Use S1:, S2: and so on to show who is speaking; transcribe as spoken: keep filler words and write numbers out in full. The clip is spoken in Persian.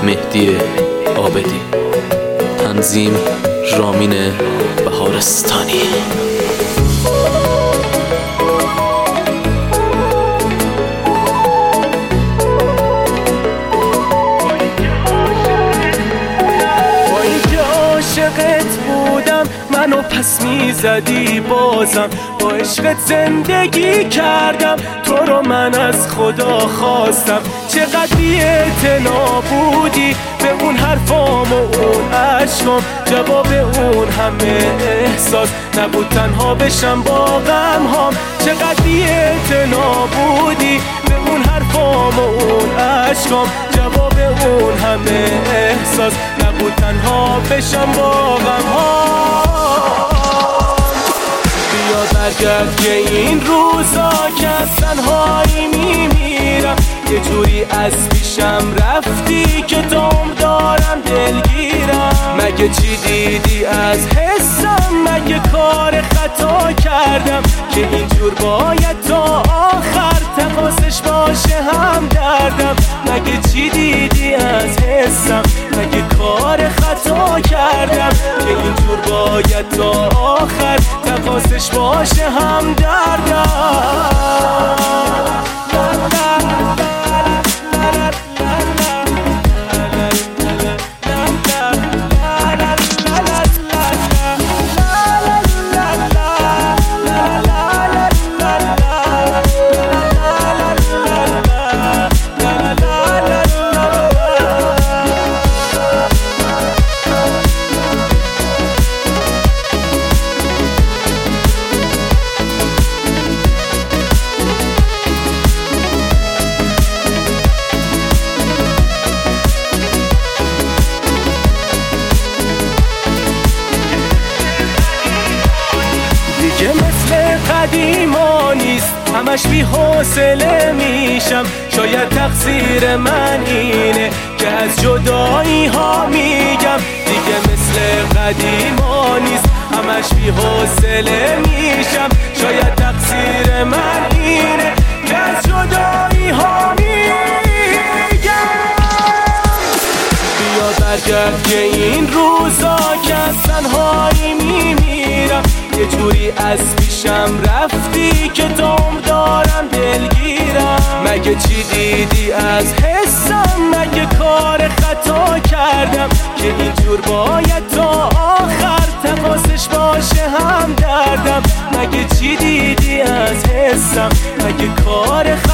S1: مهدی عابدی، تنظیم رامین بهارستانی.
S2: عاشقت بودم منو پس میزدی بازم، با عشقت زندگی کردم، تو رو من از خدا خواستم. چقدر بی‌اعتنا بودی به اون حرفام و اون عشقام، جواب اون همه احساس نبود تنها بشم با غم هام. چقدر بی‌اعتنا بودی به اون حرفام و اون عشقام، جواب اون همه احساس نبود تنها بشم با غم هام. بیا برگرد که این روزا که از تنهایی میمیرم، یه جوری از پیشم رفتی که دام دارم دلگیرم. مگه چی دیدی از حسم؟ مگه کار خطا کردم که اینجور باید تا آخر تقاسش باشه هم دردم؟ مگه چی دیدی از حسم؟ مگه کار خطا کردم که اینجور باید تا آخر تقاسش باشه هم دردم؟ که مثل قدیما نیست، همش بی حوصله میشم. شاید تقصیر من اینه که از جدایی ها میگم. دیگه مثل قدیما نیست، همش بی حوصله میشم. شاید تقصیر من اینه که از جدایی ها میگم. بیا برگرد که این روزا که از تنهایی میمیرم، یه جوری از پیشم رفتی که دام دارم دلگیرم. مگه چی دیدی از حسم؟ مگه کار خطا کردم که اینجور باید تا آخر تقاسش باشه هم دردم؟ مگه چی دیدی از حسم؟ مگه کار خطا